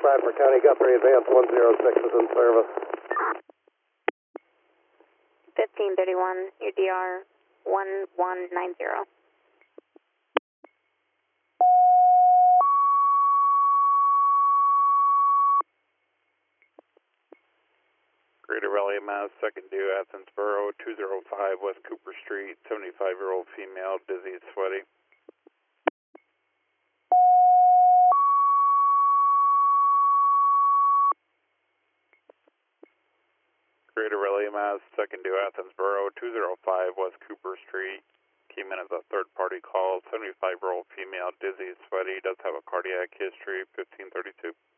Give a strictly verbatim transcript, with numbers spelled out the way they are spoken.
Bradford County, Guthrie, advance one zero six is in service. fifteen thirty-one, your D R one one nine zero. Greater Raleigh, Mass, second due, Athens Borough, two oh five West Cooper Street, seventy-five-year-old female, dizzy, sweaty. Greater Raleigh, Mass, second due, Athens Borough, two oh five West Cooper Street, came in as a third-party call, seventy-five-year-old female, dizzy, sweaty, does have a cardiac history, fifteen thirty-two.